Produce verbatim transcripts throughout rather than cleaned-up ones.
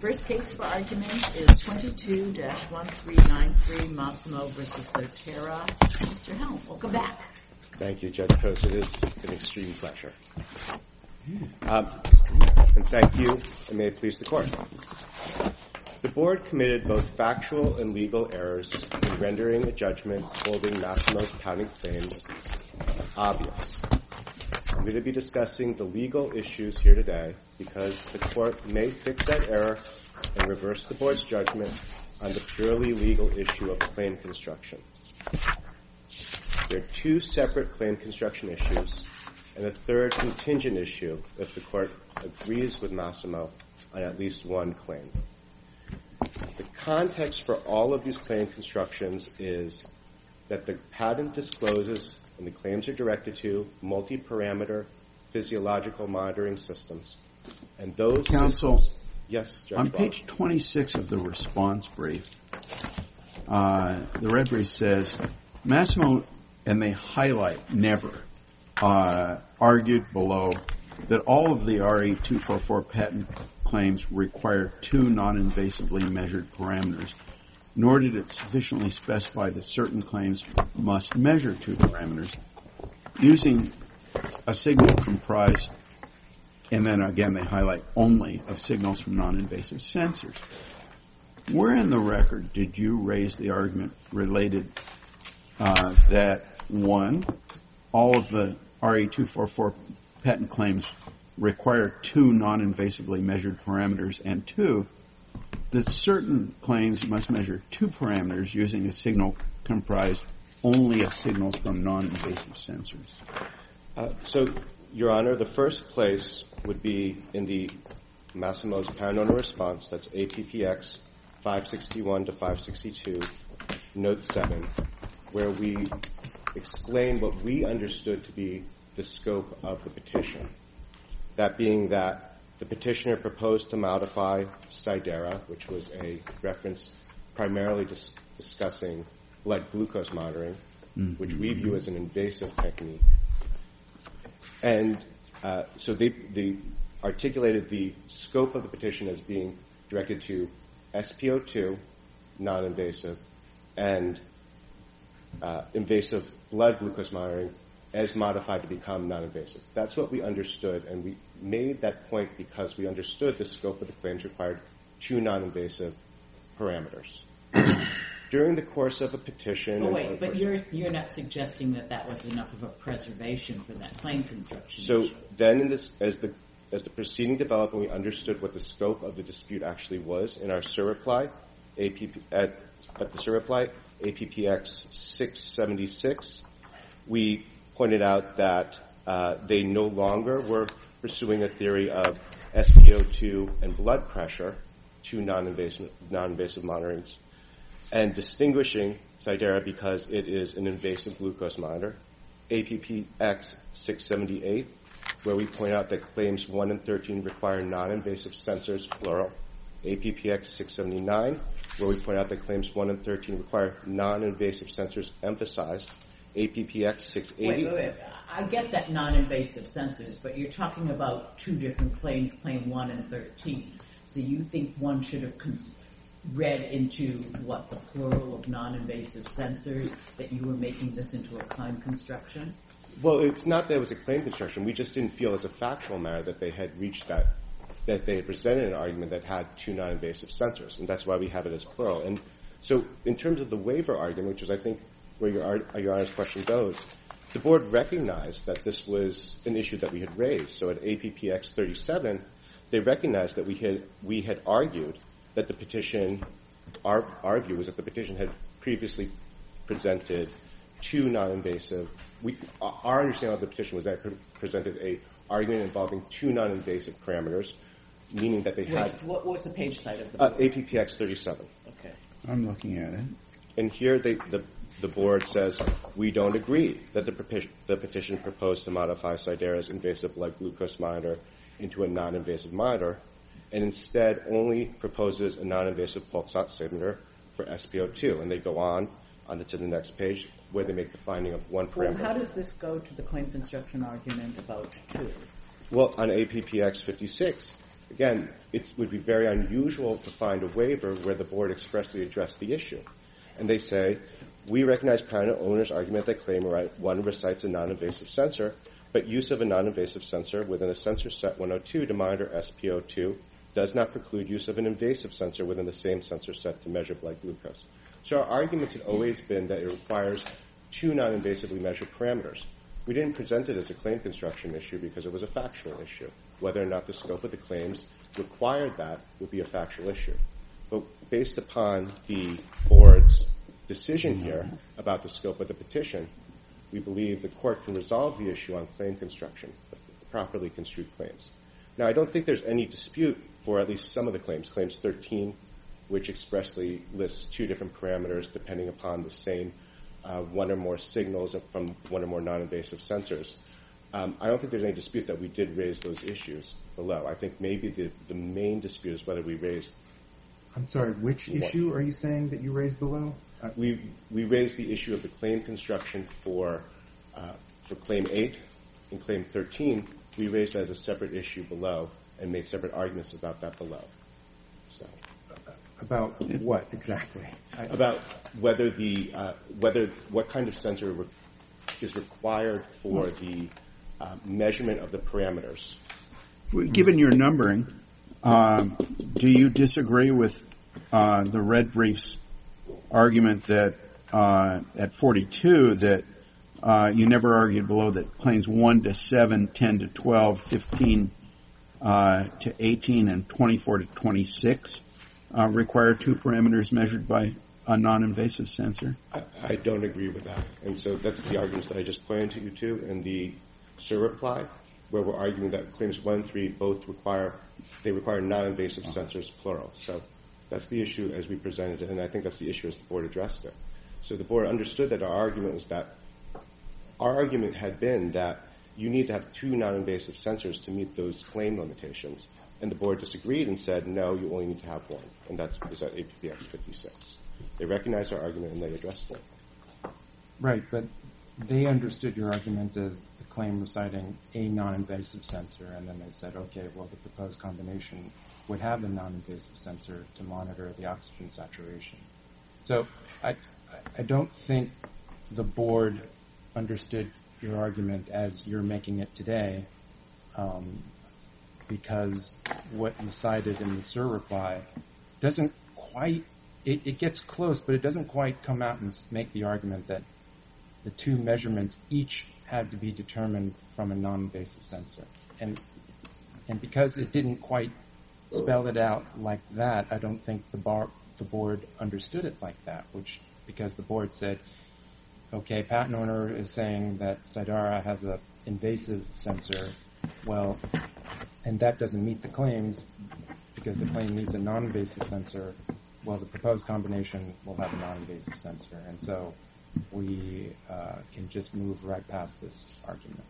First case for argument is twenty-two dash one three nine three Massimo v. Sotera. Mister Helm, welcome back. Thank you, Judge Post. It is an extreme pleasure. Um, and thank you, and may it please the Court. The Board committed both factual and legal errors in rendering a judgment holding Massimo's pounding claims obvious. I'm going to be discussing the legal issues here today because the Court may fix that error and reverse the Board's judgment on the purely legal issue of claim construction. There are two separate claim construction issues and a third contingent issue if the Court agrees with Massimo on at least one claim. The context for all of these claim constructions is that the patent discloses and the claims are directed to multi-parameter physiological monitoring systems. And those Counsel, systems, yes, Judge on Bob. page twenty-six of the response brief, uh, the red brief says, Massimo, and they highlight never, uh, argued below that all of the R E two forty-four patent claims require two non-invasively measured parameters, nor did it sufficiently specify that certain claims must measure two parameters using a signal comprised, and then again they highlight only, of signals from non-invasive sensors. Where in the record did you raise the argument related uh, that, one, all of the R E two forty-four patent claims require two non-invasively measured parameters, and two, that certain claims must measure two parameters using a signal comprised only of signals from non-invasive sensors? Uh, so, Your Honor, the first place would be in the Massimo's patent owner response, that's A P P X five sixty-one to five sixty-two, note seven, where we explain what we understood to be the scope of the petition. That being that the petitioner proposed to modify Sidera, which was a reference primarily dis- discussing blood glucose monitoring, mm-hmm. which we view as an invasive technique. And uh, so they, they articulated the scope of the petition as being directed to S P O two, non-invasive, and uh, invasive blood glucose monitoring as modified to become non-invasive. That's what we understood, and we made that point because we understood the scope of the claims required two non-invasive parameters. During the course of a petition... Oh, wait, but you're you're not suggesting that that was enough of a preservation for that claim construction So issue. then, in this, as the as the proceeding developed and we understood what the scope of the dispute actually was, in our surreply, A P P, at, at the surreply, A P P X six seventy-six, we pointed out that uh, they no longer were pursuing a theory of S P O two and blood pressure, two non-invasive, non-invasive monitorings, and distinguishing Sidera because it is an invasive glucose monitor, A P P X six seventy-eight, where we point out that claims one and thirteen require non-invasive sensors, plural, A P P X six seventy-nine, where we point out that claims one and thirteen require non-invasive sensors, emphasized, A P P X six eighty. Wait, wait, wait. I get that non-invasive sensors, but you're talking about two different claims, claim one and thirteen. So you think one should have cons- read into, what, the plural of non-invasive sensors, that you were making this into a claim construction? Well, it's not that it was a claim construction. We just didn't feel as a factual matter that they had reached that, that they had presented an argument that had two non-invasive sensors, and that's why we have it as plural. And so in terms of the waiver argument, which is, I think, where your, your Honor's question goes, the Board recognized that this was an issue that we had raised. So at A P P X thirty-seven, they recognized that we had we had argued that the petition, our, our view was that the petition had previously presented two non-invasive, we, our understanding of the petition was that it presented a argument involving two non-invasive parameters, meaning that they Wait, had... what was the page site of the uh, board? A P P X thirty-seven. Okay. I'm looking at it. And here they, the, the Board says, we don't agree that the, petition, the petition proposed to modify Sidera's invasive blood glucose monitor into a non-invasive monitor, and instead only proposes a non-invasive pulse oximeter for S P O two. And they go on, on the, to the next page, where they make the finding of one parameter. Well, how does this go to the claim construction argument about two? Well, on A P P X fifty-six, again, it would be very unusual to find a waiver where the board expressly addressed the issue. And they say, we recognize patent owner's argument that claim one recites a non-invasive sensor, but use of a non-invasive sensor within a sensor set one oh two to monitor S p O two does not preclude use of an invasive sensor within the same sensor set to measure blood glucose. So our arguments had always been that it requires two non-invasively measured parameters. We didn't present it as a claim construction issue because it was a factual issue. Whether or not the scope of the claims required that would be a factual issue. But based upon the board's decision here about the scope of the petition, we believe the court can resolve the issue on claim construction, properly construed claims. Now, I don't think there's any dispute for at least some of the claims. Claims thirteen, which expressly lists two different parameters depending upon the same uh, one or more signals from one or more non-invasive sensors. Um, I don't think there's any dispute that we did raise those issues below. I think maybe the, the main dispute is whether we raised... I'm sorry, which what? issue are you saying that you raised below? Uh, we we raised the issue of the claim construction for uh, for Claim eight and Claim thirteen. We raised that as a separate issue below and made separate arguments about that below. So, about what exactly? About whether the uh, whether what kind of sensor re- is required for the uh, measurement of the parameters. Given your numbering, um, do you disagree with uh, the red brief's argument that uh, at forty-two that uh, you never argued below that claims one to seven, ten to twelve, fifteen uh, to eighteen, and twenty-four to twenty-six uh, require two parameters measured by a non-invasive sensor? I, I don't agree with that. And so that's the arguments that I just pointed to you to in the SIR reply, where we're arguing that claims one and three both require, they require non-invasive sensors, plural. So that's the issue as we presented it, and I think that's the issue as the board addressed it. So the board understood that our argument was that, our argument had been that you need to have two non-invasive sensors to meet those claim limitations. And the board disagreed and said, no, you only need to have one. And that's is at A P P X fifty-six. They recognized our argument and they addressed it. Right, but they understood your argument as the claim reciting a non-invasive sensor, and then they said, okay, well, the proposed combination would have a non-invasive sensor to monitor the oxygen saturation. So I, I don't think the board understood your argument as you're making it today, um, because what you cited in the SIR reply doesn't quite, it, it gets close, but it doesn't quite come out and make the argument that the two measurements each had to be determined from a non-invasive sensor. And and because it didn't quite spell it out like that, I don't think the bar, the board understood it like that, which, because the board said, okay, patent owner is saying that Sidara has an invasive sensor, well, and that doesn't meet the claims because the claim needs a non-invasive sensor. Well, the proposed combination will have a non-invasive sensor, and so we uh, can just move right past this argument.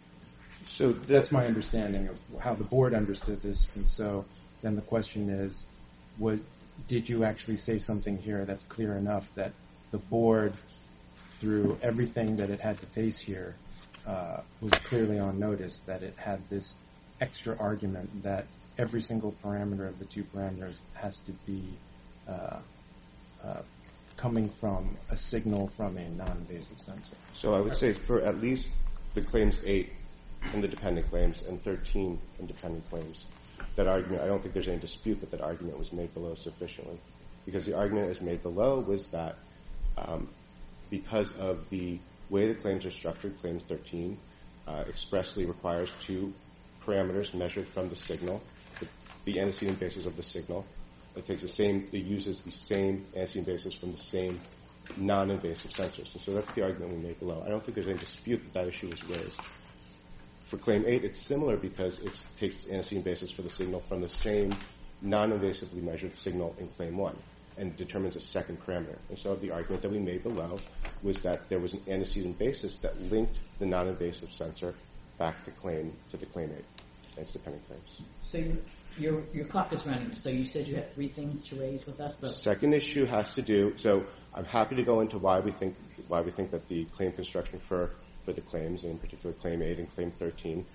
So that's my understanding of how the board understood this, and so then the question is, what, did you actually say something here that's clear enough that the board, through everything that it had to face here, uh, was clearly on notice that it had this extra argument that every single parameter of the two parameters has to be uh, uh, coming from a signal from a non-invasive sensor? So I would say for at least the claims eight independent claims and thirteen independent claims, that argument, I don't think there's any dispute that that argument was made below sufficiently, because the argument as made below was that um, because of the way the claims are structured, claims thirteen uh, expressly requires two parameters measured from the signal, the, the antecedent basis of the signal. It takes the same, it uses the same antecedent basis from the same non-invasive sensors. And so that's the argument we made below. I don't think there's any dispute that that issue was raised. For claim eight, it's similar because it takes antecedent basis for the signal from the same non-invasively measured signal in claim one and determines a second parameter. And so the argument that we made below was that there was an antecedent basis that linked the non-invasive sensor back to claim to the claim eight and its dependent claims. So your your clock is running. So you said you had three things to raise with us. The second issue has to do. So I'm happy to go into why we think why we think that the claim construction for for the claims, in particular claim eight and claim thirteen,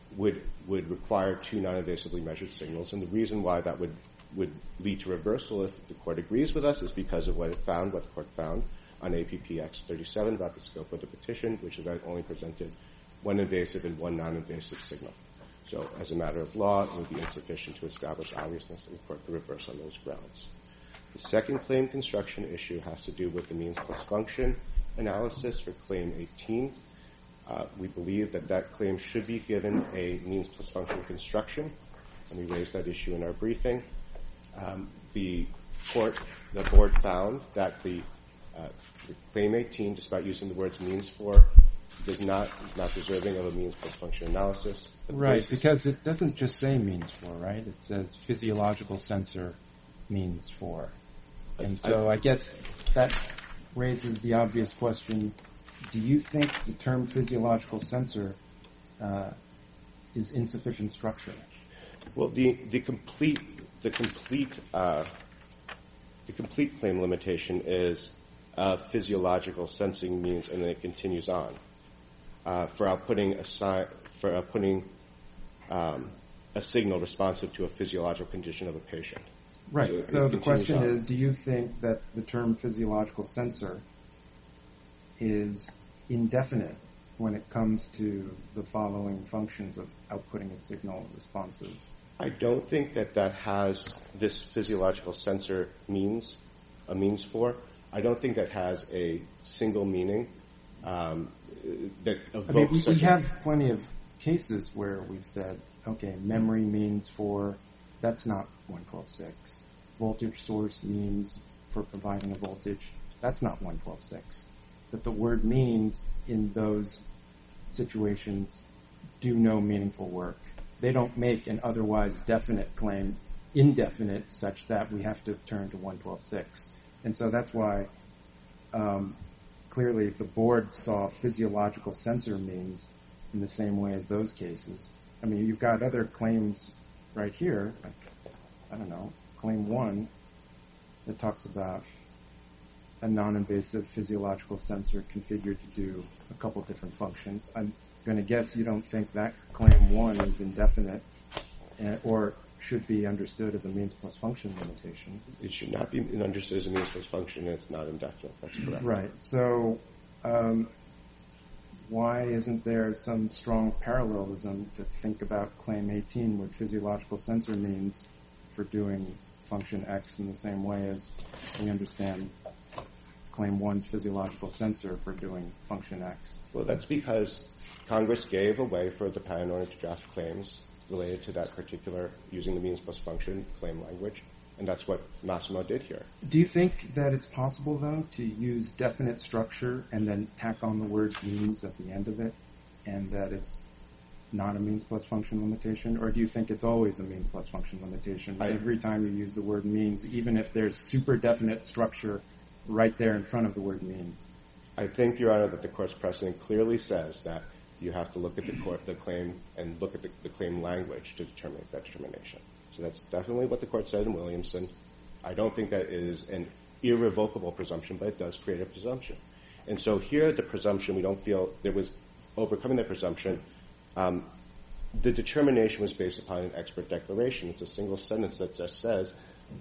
would would require two non-invasively measured signals. And the reason why that would, would lead to reversal if the court agrees with us is because of what it found, what the court found on A P P X thirty-seven about the scope of the petition, which is that it only presented one invasive and one non-invasive signal. So as a matter of law, it would be insufficient to establish obviousness, and the court could reverse on those grounds. The second claim construction issue has to do with the means plus function analysis for Claim eighteen. Uh, we believe that that claim should be given a means plus function construction, and we raised that issue in our briefing. Um, the court, the board found that the, uh, the Claim eighteen, despite using the words means for, does not is not deserving of a means plus function analysis. Right, because it doesn't just say means for, right? It says physiological sensor means for. And so I, I guess that raises the obvious question, do you think the term physiological sensor uh, is insufficient structure? Well, the, the complete the complete uh, the complete claim limitation is uh, physiological sensing means, and then it continues on. Uh, for outputting a si- for outputting um, a signal responsive to a physiological condition of a patient. Right. So, so the question on. is, do you think that the term physiological sensor is indefinite when it comes to the following functions of outputting a signal responsive? I don't think that that has this physiological sensor means a means for. I don't think that has a single meaning. Um, that I mean, we, we have plenty of cases where we've said, okay, memory means for, that's not one twelve six. Voltage source means for providing a voltage, that's not one twelve six. But the word means in those situations do no meaningful work. They don't make an otherwise definite claim indefinite such that we have to turn to one twelve six. And so that's why um, clearly the board saw physiological sensor means in the same way as those cases. I mean, you've got other claims right here, like, I don't know, claim one that talks about a non-invasive physiological sensor configured to do a couple different functions. I'm going to guess you don't think that claim one is indefinite uh, or should be understood as a means plus function limitation. It should not be understood as a means plus function, and it's not indefinite. That's correct. Right. So um, why isn't there some strong parallelism to think about Claim eighteen with physiological sensor means for doing function X in the same way as we understand Claim one's physiological sensor for doing function X? Well, that's because Congress gave a way for the patent owner to draft claims related to that particular using the means plus function claim language, and that's what Massimo did here. Do you think that it's possible, though, to use definite structure and then tack on the word means at the end of it, and that it's not a means plus function limitation? Or do you think it's always a means plus function limitation I, every time you use the word means, even if there's super definite structure right there in front of the word means? I think, Your Honor, that the Court's precedent clearly says that you have to look at the court, the claim, and look at the, the claim language to determine that determination. So that's definitely what the Court said in Williamson. I don't think that is an irrevocable presumption, but it does create a presumption. And so here, the presumption, we don't feel there was overcoming that presumption. Um, the determination was based upon an expert declaration. It's a single sentence that just says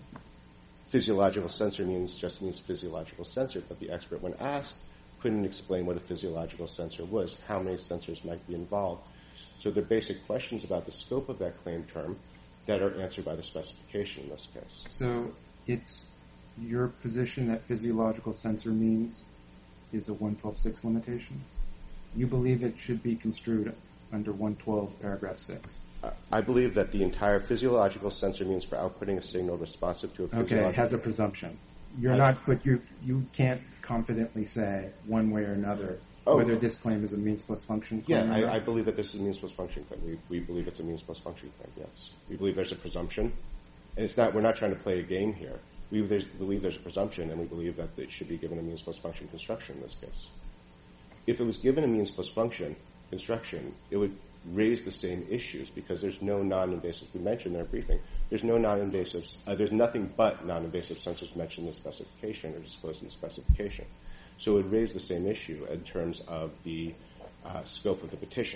physiological sensor means just means physiological sensor, but the expert, when asked, couldn't explain what a physiological sensor was, how many sensors might be involved. So there are basic questions about the scope of that claim term that are answered by the specification in this case. So it's your position that physiological sensor means is a one twelve six limitation? You believe it should be construed under one twelve paragraph six? Uh, I believe that the entire physiological sensor means for outputting a signal responsive to a physiological... Okay, it has a presumption. You're not, but you you can't confidently say one way or another oh. whether this claim is a means plus function claim. Yeah, I, I believe that this is a means plus function claim. We, we believe it's a means plus function claim, yes. We believe there's a presumption. And it's not, we're not trying to play a game here. We there's, believe there's a presumption, and we believe that it should be given a means plus function construction in this case. If it was given a means plus function construction, it would raise the same issues because there's no non-invasive. We mentioned in our briefing, there's no non-invasive, uh, there's nothing but non-invasive sensors mentioned in the specification or disclosed in the specification. So it would raise the same issue in terms of the uh, scope of the petition.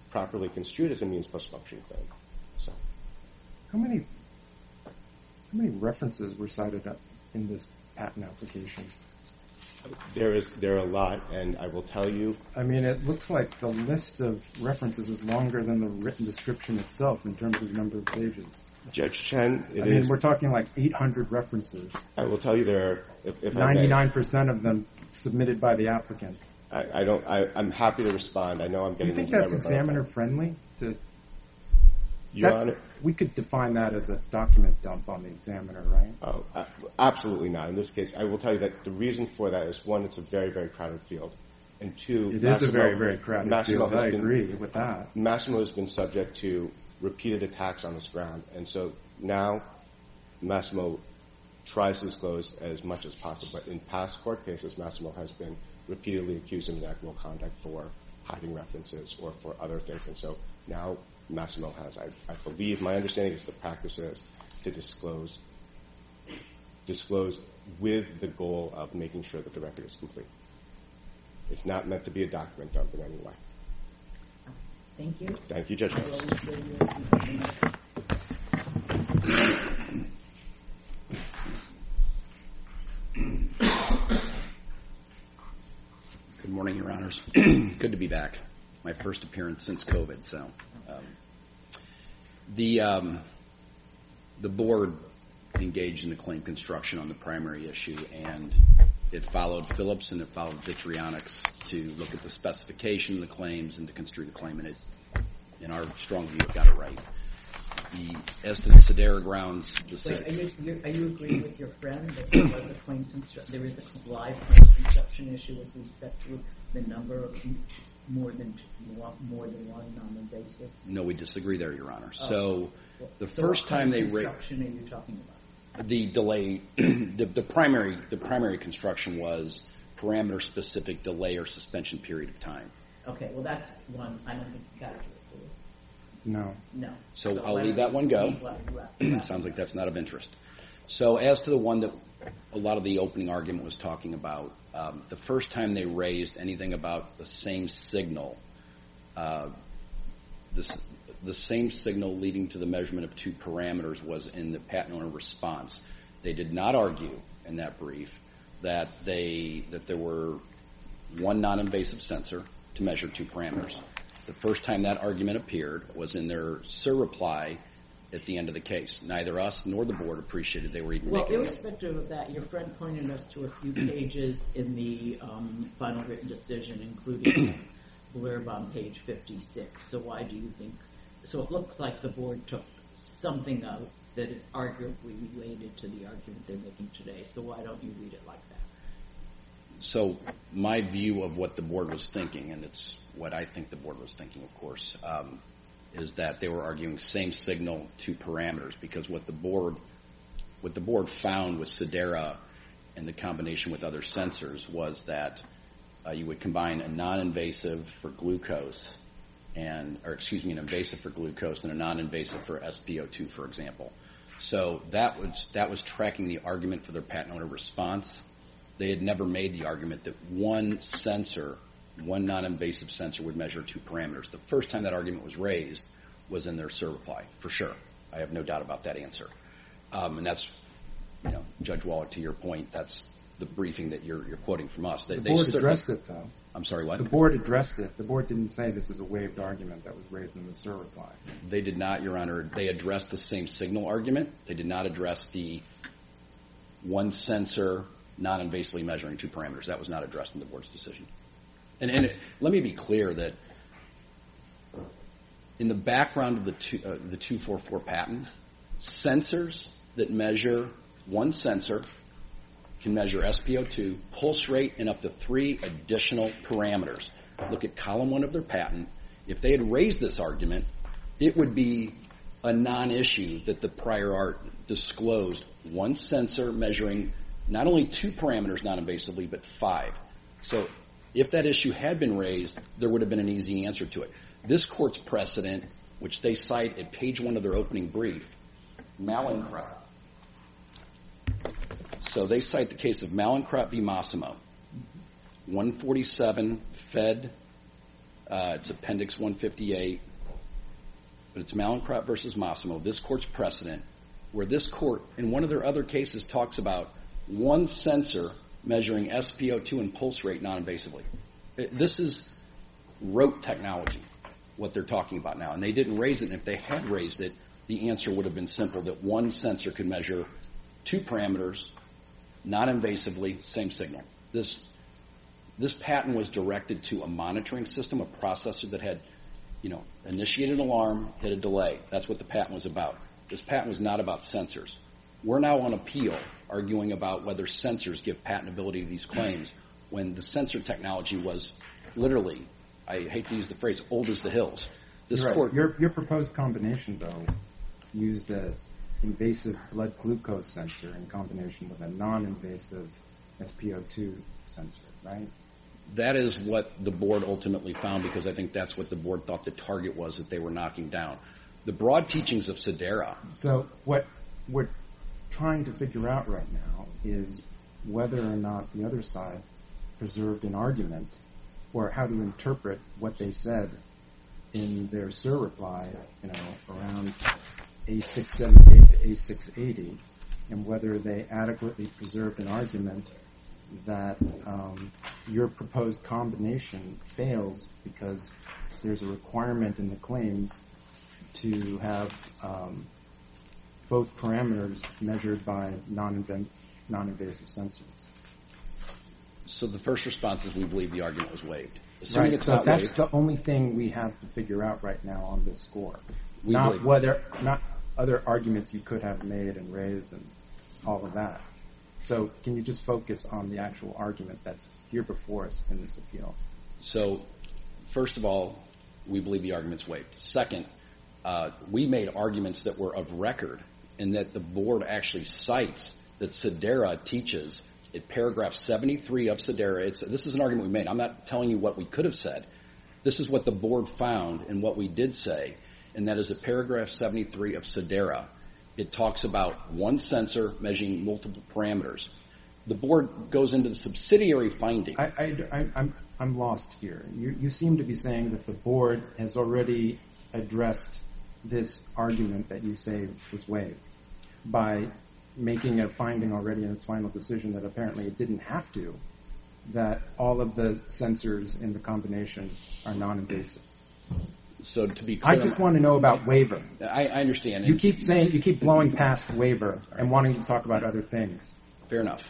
properly construed as a means plus function claim. So, How many how many references were cited in this patent application? there is there are a lot, and I will tell you. I mean, it looks like the list of references is longer than the written description itself in terms of number of pages. Judge Chen, it I mean, is, we're talking like eight hundred references. I will tell you there are, if, if I may, ninety-nine percent of them submitted by the applicant. I, I don't, I, I'm happy to respond. I know I'm Do you getting think into that's my rebuttal. examiner friendly? To Your that- Honor, we could define that as a document dump on the examiner, right? oh, uh, absolutely not. In this case, I will tell you that the reason for that is, one, it's a very, very crowded field, and two, It is Massimo, a very, very crowded Massimo field. has I been, agree with that. Massimo has been subject to repeated attacks on this ground, and so now Massimo tries to disclose as much as possible. But in past court cases, Massimo has been repeatedly accused of inequitable conduct for hiding references or for other things, and so now Massimo has, I, I believe, my understanding is the practice is to disclose, disclose with the goal of making sure that the record is complete. It's not meant to be a document dump in any way. Thank you. Thank you, Judge I will Harris. reserve your- Good morning, Your Honors. Good to be back. My first appearance since COVID. So, um, the um, the board engaged in the claim construction on the primary issue, and it followed Phillips and it followed Vitrionics to look at the specification of the claims and to construe the claim, and it, in our strong view, it got it right. The, as to the Sedera grounds, the Wait, are you, you're, are you agreeing with your friend that there was a claim construct, there is a live claim construction issue with respect to the number of more than two, more than one non-invasive? no, we disagree there, Your Honor. Oh. So, the So first what time claim they ra- construction are you talking about? the delay, the, the primary, the primary construction was parameter-specific delay or suspension period of time. Okay, well that's one, I don't think you got to do it. No. No. So I'll why leave don't that we one go. leave what we left? Sounds like that's not of interest. So as to the one that a lot of the opening argument was talking about, um, the first time they raised anything about the same signal, uh, this, the same signal leading to the measurement of two parameters was in the patent owner response. They did not argue in that brief that they that there were one non-invasive sensor to measure two parameters. The first time that argument appeared was in their SIR reply at the end of the case. Neither us nor the board appreciated they were even Well, making it. irrespective of that, your friend pointed us to a few pages in the um, final written decision, including the blurb on page fifty-six. So why do you think? So it looks like the board took something out that is arguably related to the argument they're making today. So why don't you read it like that? So my view of what the board was thinking, and it's what I think the board was thinking, of course, um, is that they were arguing same signal, two parameters, because what the board what the board found with Sedera and the combination with other sensors was that uh, you would combine a non-invasive for glucose and, or excuse me, an invasive for glucose and a non-invasive for S p O two, for example. So that was that was tracking the argument for their patent owner response. They had never made the argument that one sensor, one non-invasive sensor would measure two parameters. The first time that argument was raised was in their SIR reply, for sure. I have no doubt about that answer. Um, and that's, you know, Judge Wallach, to your point, that's the briefing that you're, you're quoting from us. They, The they board certainly- addressed it, though. I'm sorry, what? The board addressed it. The board didn't say this is a waived argument that was raised in the SIR reply. They did not, Your Honor. They addressed the same signal argument. They did not address the one sensor non-invasively measuring two parameters. That was not addressed in the board's decision. And, and it, let me be clear that in the background of the two, uh, the two forty-four patent, sensors that measure one sensor can measure S p O two, pulse rate, and up to three additional parameters. Look at column one of their patent. If they had raised this argument, it would be a non-issue that the prior art disclosed one sensor measuring not only two parameters non-invasively, but five. So if that issue had been raised, there would have been an easy answer to it. This court's precedent, which they cite at page one of their opening brief, Mallinckrodt. So they cite the case of Mallinckrodt v. Massimo, one forty-seven Fed Uh, it's Appendix one fifty-eight. But it's Mallinckrodt versus Massimo, this court's precedent, where this court, in one of their other cases, talks about one sensor measuring S p O two and pulse rate non-invasively. It, this is rote technology, what they're talking about now. And they didn't raise it. And if they had raised it, the answer would have been simple, that one sensor could measure two parameters non-invasively, same signal. This, this patent was directed to a monitoring system, a processor that had, you know, initiated an alarm, hit a delay. That's what the patent was about. This patent was not about sensors. We're now on appeal arguing about whether sensors give patentability to these claims when the sensor technology was literally, I hate to use the phrase, old as the hills. This You're right. court, your, your proposed combination, though, used an invasive blood glucose sensor in combination with a non-invasive S p O two sensor, right? that is what the board ultimately found, because I think that's what the board thought the target was that they were knocking down. The broad teachings of Sedera. So what we're trying to figure out right now is whether or not the other side preserved an argument, or how to interpret what they said in their S I R reply, you know, around A six seventy-eight to A six eighty, and whether they adequately preserved an argument that um, your proposed combination fails because there's a requirement in the claims to have um, both parameters measured by non-inv- non-invasive sensors. So the first response is we believe the argument was waived. Assuming Right. it's So not that's waived, the only thing we have to figure out right now on this score. We not believe- whether, not other arguments you could have made and raised and all of that. So can you just focus on the actual argument that's here before us in this appeal? So first of all, we believe the argument's waived. Second, uh, we made arguments that were of record, and that the board actually cites that Sedera teaches at paragraph seventy-three of Sedera. It's, this is an argument we made. I'm not telling you what we could have said. This is what the board found and what we did say, and that is at paragraph seventy-three of Sedera. It talks about one sensor measuring multiple parameters. The board goes into the subsidiary finding. I, I, I, I'm, I'm lost here. You, you seem to be saying that the board has already addressed this argument that you say was waived by making a finding already in its final decision that apparently it didn't have to, that all of the sensors in the combination are non-invasive. So to be clear, I just want to know about waiver. I, I understand. You keep saying, you keep blowing past waiver and wanting to talk about other things. Fair enough.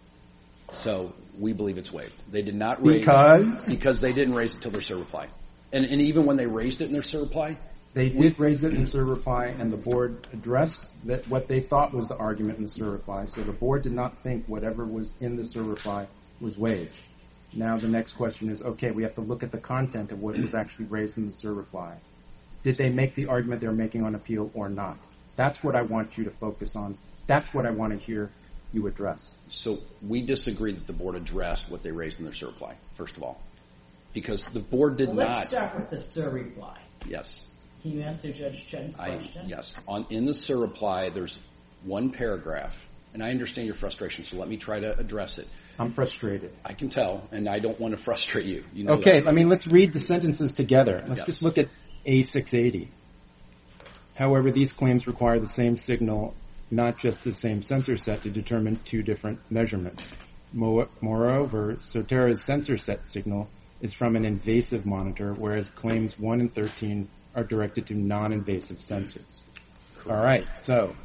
So we believe it's waived. They did not raise Because? because they didn't raise it till their S I R reply. And, and even when they raised it in their S I R reply, They did raise it in the S I R reply, and the board addressed that what they thought was the argument in the S I R reply. So the board did not think whatever was in the S I R reply was waived. Now the next question is, okay, we have to look at the content of what was actually raised in the S I R reply. Did they make the argument they're making on appeal or not? That's what I want you to focus on. That's what I want to hear you address. so we disagree that the board addressed what they raised in their S I R reply, first of all. Because the board did Well, not. let's start with the S I R reply. Yes. Can you answer Judge Chen's I, question? yes. On, in the S I R reply, there's one paragraph, and I understand your frustration, so let me try to address it. I'm frustrated. I can tell, and I don't want to frustrate you. You know Okay, that. I mean, let's read the sentences together. Let's Yes. just look at A six eighty. However, these claims require the same signal, not just the same sensor set, to determine two different measurements. Mo- moreover, Sotera's sensor set signal is from an invasive monitor, whereas claims one and thirteen are directed to non-invasive sensors. All right, so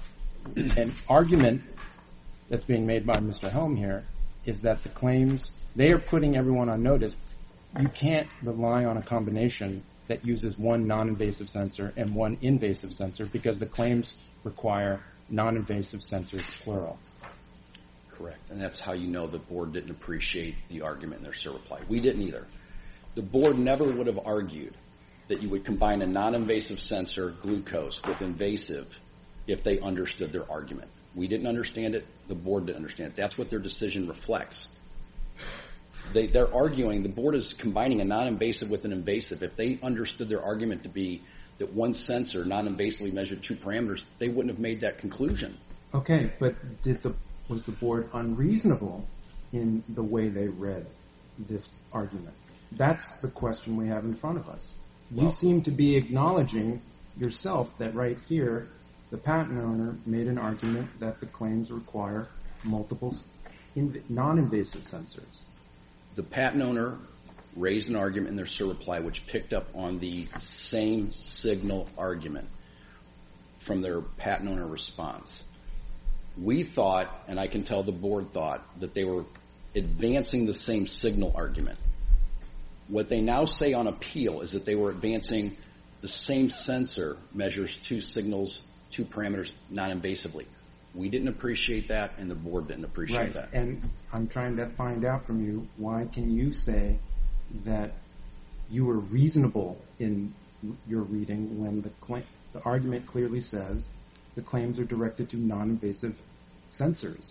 an argument that's being made by Mister Helm here is that the claims, they are putting everyone on notice. You can't rely on a combination that uses one non-invasive sensor and one invasive sensor because the claims require non-invasive sensors, plural. Correct. And that's how you know the board didn't appreciate the argument in their S I R reply. We didn't either. The board never would have argued that you would combine a non-invasive sensor, glucose, with invasive if they understood their argument. We didn't understand it. The board didn't understand it. That's what their decision reflects. They, they're arguing, the board is combining a non-invasive with an invasive. If they understood their argument to be that one sensor non-invasively measured two parameters, they wouldn't have made that conclusion. Okay, but did the was the board unreasonable in the way they read this argument? That's the question we have in front of us. You seem to be acknowledging yourself that right here, the patent owner made an argument that the claims require multiple inv- non-invasive sensors. The patent owner raised an argument in their SIR reply which picked up on the same signal argument from their patent owner response. We thought, and I can tell the board thought, that they were advancing the same signal argument. What they now say on appeal is that they were advancing the same sensor measures two signals, two parameters non-invasively. We didn't appreciate that, and the board didn't appreciate right. that. And I'm trying to find out from you, why can you say that you were reasonable in your reading when the claim, the argument clearly says the claims are directed to non-invasive sensors?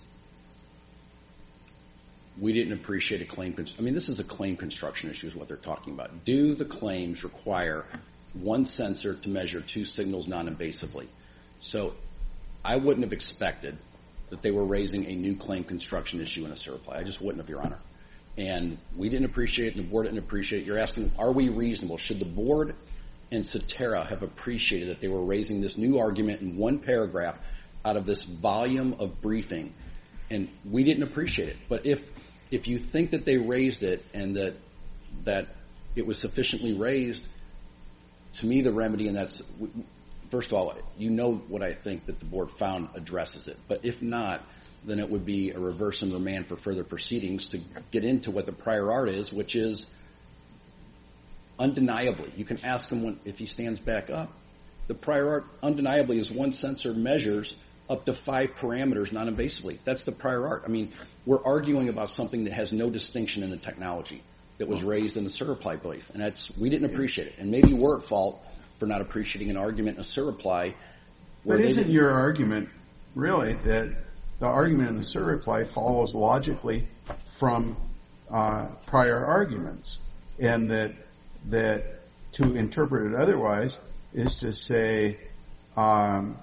We didn't appreciate a claim. Cons- I mean, this is a claim construction issue is what they're talking about. Do the claims require one sensor to measure two signals non-invasively? So I wouldn't have expected that they were raising a new claim construction issue in a SIR reply. I just wouldn't have, Your Honor. And we didn't appreciate it, and the board didn't appreciate it. You're asking, are we reasonable? Should the board and Cetera have appreciated that they were raising this new argument in one paragraph out of this volume of briefing? And we didn't appreciate it. But if if you think that they raised it and that that it was sufficiently raised, to me the remedy, and that's, first of all, you know what I think that the board found addresses it. But if not, then it would be a reverse and remand for further proceedings to get into what the prior art is, which is undeniably. You can ask him when, if he stands back up. The prior art undeniably is one sensor measures up to five parameters non-invasively. That's the prior art. I mean, we're arguing about something that has no distinction in the technology that was raised in the SIR reply belief, and that's, we didn't appreciate it. And maybe we're at fault for not appreciating an argument in a SIR reply. But isn't your argument really that the argument in the SIR reply follows logically from uh, prior arguments, and that that to interpret it otherwise is to say um,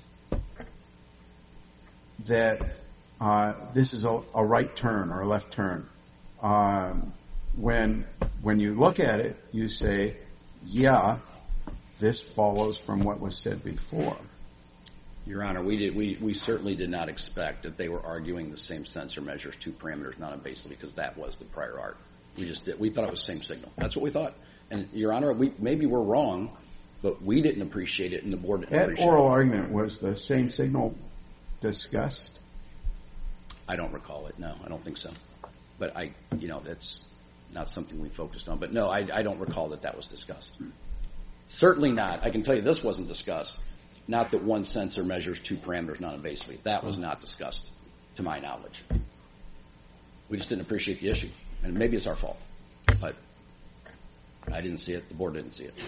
that uh, this is a, a right turn or a left turn. Um, when when you look at it, you say, yeah, this follows from what was said before. Your Honor, we did we, we certainly did not expect that they were arguing the same sensor measures two parameters non-invasively, because that was the prior art. We just did, we thought it was the same signal. That's what we thought. And Your Honor, we maybe we're wrong, but we didn't appreciate it, and the board didn't At appreciate it. oral argument, was the same signal discussed? I don't recall it. No, I don't think so. But I, you know, that's not something we focused on. But no, I, I don't recall that that was discussed. Certainly not. I can tell you this wasn't discussed. Not that one sensor measures two parameters non-invasively. That was not discussed, to my knowledge. We just didn't appreciate the issue. And maybe it's our fault. But I didn't see it. The board didn't see it.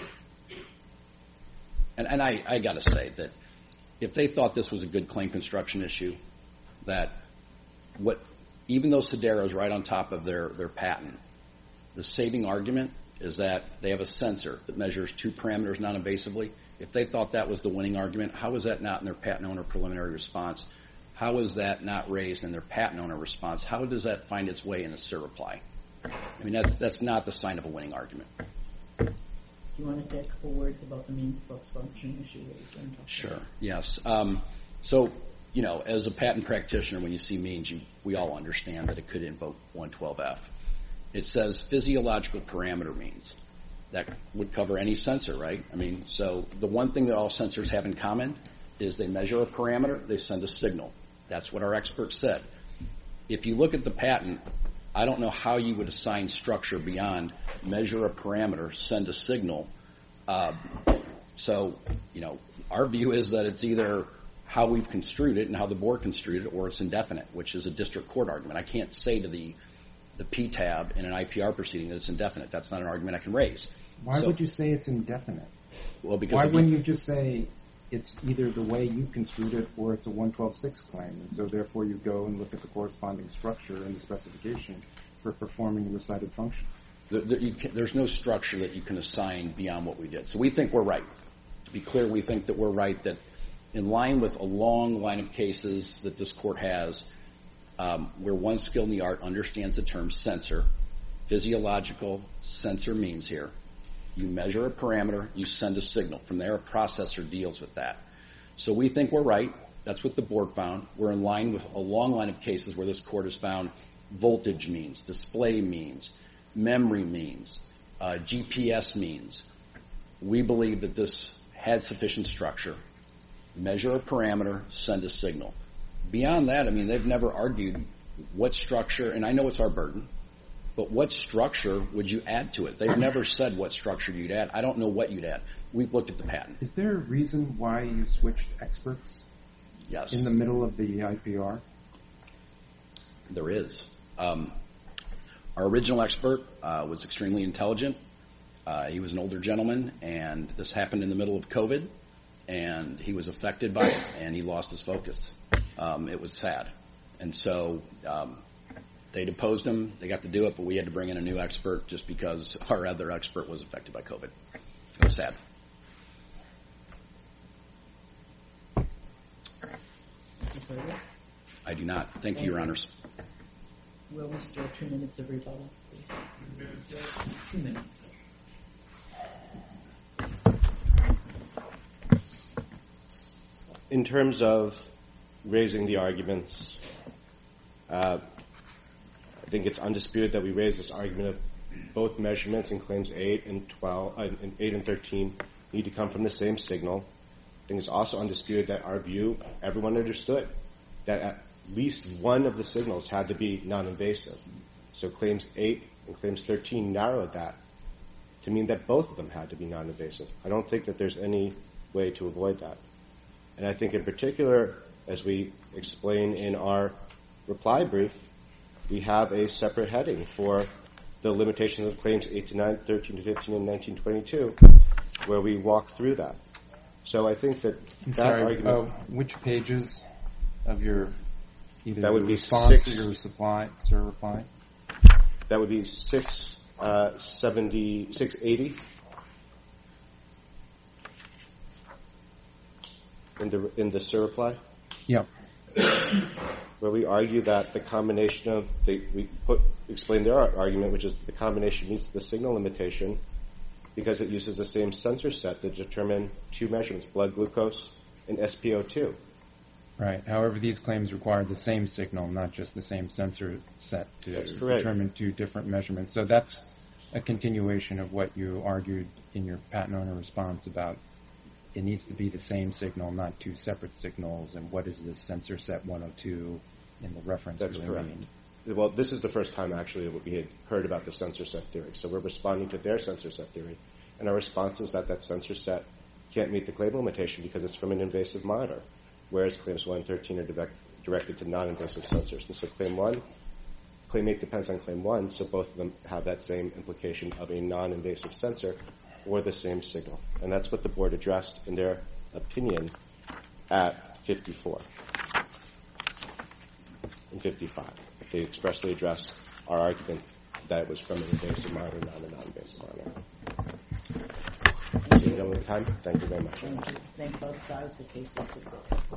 And, and I, I got to say that if they thought this was a good claim construction issue, that what, even though Cedera is right on top of their, their patent, the saving argument is that they have a sensor that measures two parameters non-invasively. If they thought that was the winning argument, how is that not in their patent owner preliminary response? How is that not raised in their patent owner response? How does that find its way in a SIR reply? I mean, that's that's not the sign of a winning argument. Do you want to say a couple words about the means plus function issue that you're going to talk Sure, about? yes. Um, so, you know, as a patent practitioner, when you see means, you, we all understand that it could invoke one twelve F. It says physiological parameter means. That would cover any sensor, right? I mean, so the one thing that all sensors have in common is they measure a parameter, they send a signal. That's what our experts said. If you look at the patent, I don't know how you would assign structure beyond measure a parameter, send a signal. Uh, so, you know, our view is that it's either how we've construed it and how the board construed it, or it's indefinite, which is a district court argument. I can't say to the the P TAB in an I P R proceeding that it's indefinite. That's not an argument I can raise. Why so, would you say it's indefinite? Well, because Why of wouldn't the, you just say it's either the way you construed it or it's a one twelve six claim, and so therefore you go and look at the corresponding structure in the specification for performing the recited function? the, the, you can, there's no structure that you can assign beyond what we did. So we think we're right. To be clear, we think that we're right, that in line with a long line of cases that this court has, um, where one skill in the art understands the term sensor, physiological sensor means here. You measure a parameter, you send a signal. From there, a processor deals with that. So we think we're right. That's what the board found. We're in line with a long line of cases where this court has found voltage means, display means, memory means, uh, G P S means. We believe that this had sufficient structure. Measure a parameter, send a signal. Beyond that, I mean, they've never argued what structure, and I know it's our burden, but what structure would you add to it? They've never said what structure you'd add. I don't know what you'd add. We've looked at the patent. Is there a reason why you switched experts Yes. in the middle of the I P R? There is. Um, our original expert uh, was extremely intelligent. Uh, he was an older gentleman, and this happened in the middle of COVID, and he was affected by it, and he lost his focus. Um, it was sad. And so um, they deposed him. They got to do it, but we had to bring in a new expert just because our other expert was affected by COVID. It was sad. I do not. Thank you, Your Honors. Will we still two minutes of rebuttal, please? Two minutes. In terms of raising the arguments, uh, I think it's undisputed that we raised this argument of both measurements in claims eight and twelve, uh, and eight and thirteen need to come from the same signal. I think it's also undisputed that our view, everyone understood that at least one of the signals had to be non-invasive. So claims eight and claims thirteen narrowed that to mean that both of them had to be non-invasive. I don't think that there's any way to avoid that. And I think in particular, as we explain in our reply brief, we have a separate heading for the limitations of claims eight to nine, thirteen to fifteen, and nineteen twenty-two, where we walk through that. So I think that I'm that sorry, argument... uh, which pages of your either That would your be response six- or your supply, sir, reply? That would be six uh, seventy, six eighty in the in the SIR reply, Yeah. where we argue that the combination of the we put explain their argument, which is the combination meets the signal limitation because it uses the same sensor set to determine two measurements: blood glucose and S p O two. Right. However, these claims require the same signal, not just the same sensor set to That's correct. determine two different measurements. So that's a continuation of what you argued in your patent owner response about it needs to be the same signal, not two separate signals, and what is this sensor set one oh two in the reference That's really correct. mean? Well, this is the first time actually that we had heard about the sensor set theory. So we're responding to their sensor set theory, and our response is that that sensor set can't meet the claim limitation because it's from an invasive monitor, whereas claims one and thirteen are direct, directed to non-invasive sensors. And so claim one, claim eight depends on claim one, so both of them have that same implication of a non-invasive sensor or the same signal. And that's what the board addressed in their opinion at fifty-four and fifty-five. They expressly addressed our argument that it was from an invasive monitor, not a non-invasive monitor. Seeing no more time, thank you very much. Thank you. Thank both sides. The case is submitted.